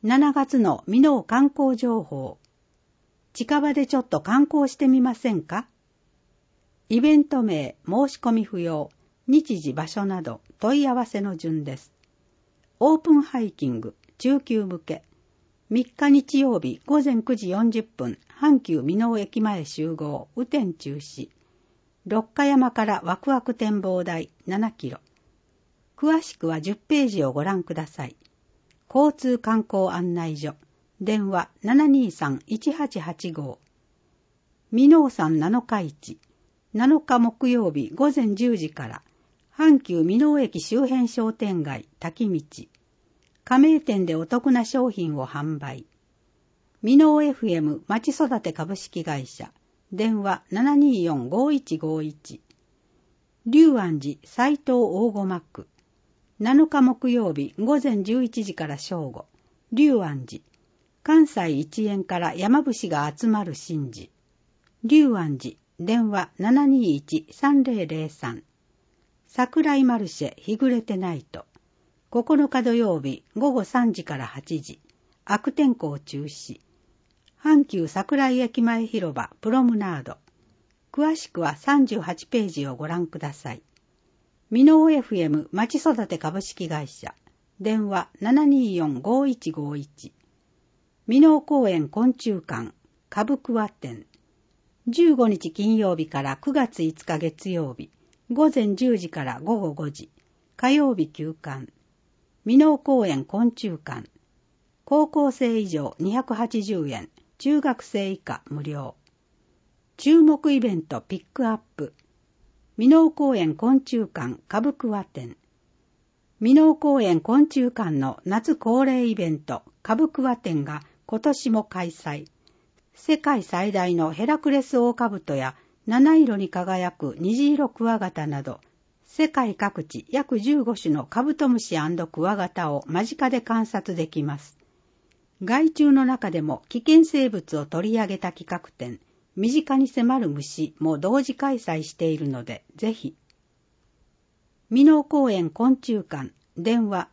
7月の箕面観光情報。近場でちょっと観光してみませんか？イベント名、申し込み不要、日時場所など問い合わせの順です。オープンハイキング、中級向け。3日日曜日午前9時40分、阪急箕面駅前集合、雨天中止。六花山からワクワク展望台7キロ。詳しくは10ページをご覧ください。交通観光案内所。電話 723-1885。箕面山7日市。7日木曜日午前10時から、阪急箕面駅周辺商店街滝道。加盟店でお得な商品を販売。箕面 FM まち育て株式会社。電話 724-5151。龍安寺斉藤大駒区。7日木曜日午前11時から正午。龍安寺。関西一円から山伏が集まる神事。龍安寺。電話 721-3003。桜井マルシェ日暮れてナイト。9日土曜日午後3時から8時。悪天候中止。阪急桜井駅前広場プロムナード。詳しくは38ページをご覧ください。箕面 FM まち育て株式会社。電話 724-5151。箕面公園昆虫館株桑店。15日金曜日から9月5日月曜日。午前10時から午後5時。火曜日休館。箕面公園昆虫館。高校生以上280円。中学生以下無料。注目イベントピックアップ。箕面公園昆虫館株桑店。箕面公園昆虫館の夏恒例イベント株桑店が今年も開催。世界最大のヘラクレスオオカブトや七色に輝く虹色クワガタなど、世界各地約15種のカブトムシ&クワガタを間近で観察できます。害虫の中でも危険生物を取り上げた企画展、身近に迫る虫も同時開催しているので、ぜひ。箕面公園昆虫館、電話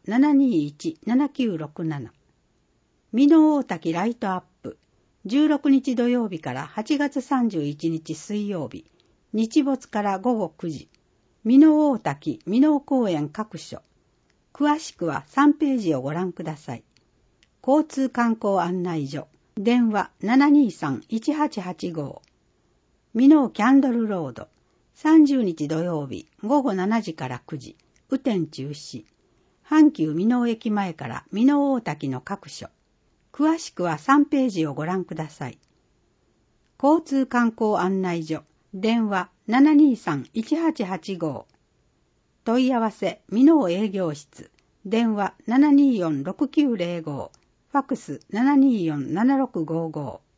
721-7967。箕面大滝ライトアップ、16日土曜日から8月31日水曜日、日没から午後9時。箕面大滝箕面公園各所。詳しくは3ページをご覧ください。交通観光案内所。電話 723-1885。箕面キャンドルロード。30日土曜日午後7時から9時。雨天中止。阪急箕面駅前から箕面大滝の各所。詳しくは3ページをご覧ください。交通観光案内所。電話 723-1885。問い合わせ箕面営業室。電話 724-6905。ファクス 724-7655。